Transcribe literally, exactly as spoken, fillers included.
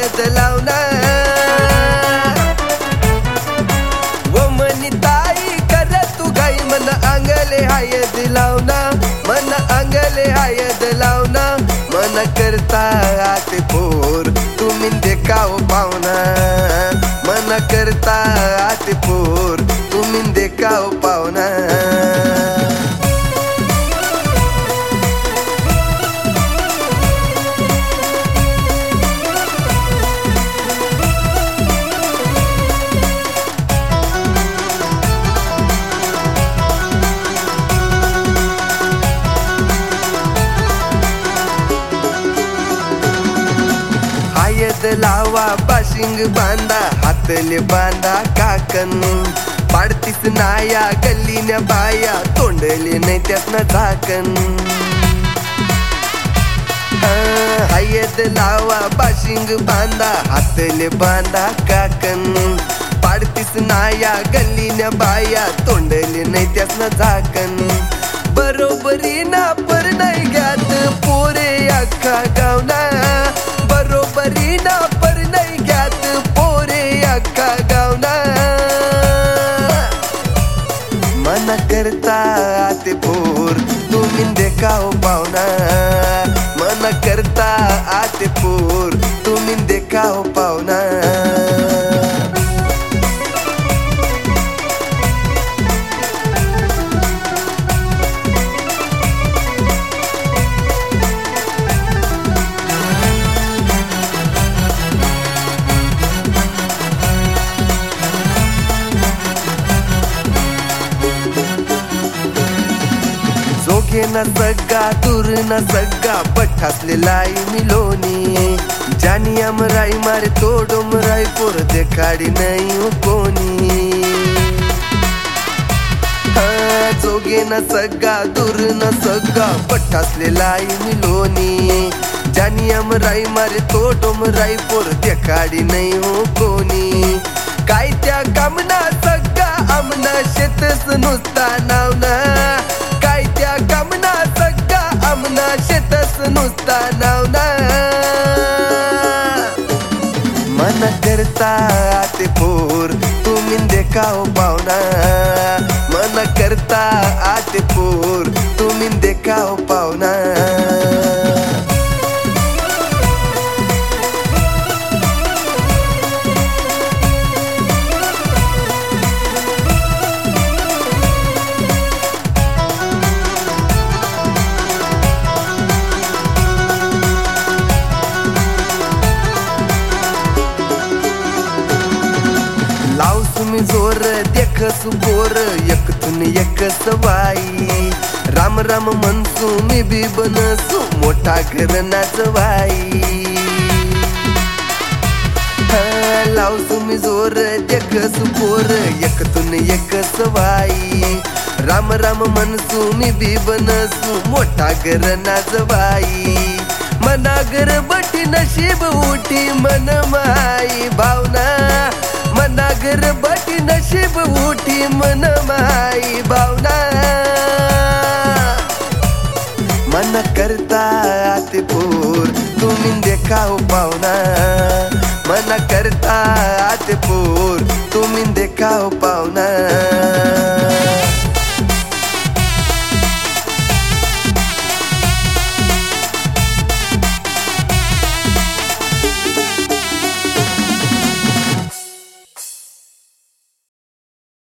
हायद लावना व मनिताई कर तू गाई मन अंगले हायद लावना मन अंगले हायद लावना मन करता आते पोर तुम्ही देखाव पावना मन करता आते पोर तुम्ही देखाव पावना हायद लावा बाशिंग बांधा हातले बांधा काकन पाडतीस नाया गल्लीन्या बाया तोंडले नाही त्यातनं झाकन हायद लावा बाशिंग बांधा हातले बांधा काकन पाडतीस नाया गल्लीन्या बाया तोंडले नाही त्यातनं झाकन बरोबरी ना पर नाही घ्यात पोरे अख्खा गावना बरोबरी ना पर नाही घ्यात पोरे अख्खा गावना मन करता आते पोर तुम्ही देखाव पावना मन करता आते पोर तुम्ही देखाव पावना जोगे न सग्गा दूर न सग्गा पठासले लाई मिलोनी जानी अमराई मारे तोडो मराई पोर देखाडी नाही हो कोणी जोगे न सग्गा दूर न सग्गा पठासले लाई मिलोनी जानी अमराई मारे तोडो मराई पोर देखाडी नाही हो कोणी काय त्या कामना सग्गा आमना शेतस नुसता नावना काय त्या कामना सग्गा आमना शेतस नुसता नावना मन करता आते पोर तुम्ही देखाव पावना मन करता आते पोर तुम्ही देखाव पावना लाव तुम्ही जोर देखस पोर एकतून एक सवाई राम राम मनसू मी बी बनसू मोठा घर नाचवाई लाव तुम्ही जोर देखस पोर एकतून एक सवाई राम राम मनसू मी बी बनसू मोठा घर नाचवाई मनागर बटी नशीब उठी मन माई भावना मनागर बटी नशीब उठी मन माई भावना मन करता आते पोर तुम्ही देखाव पावना मन करता आते पोर तुम्ही देखाव पावना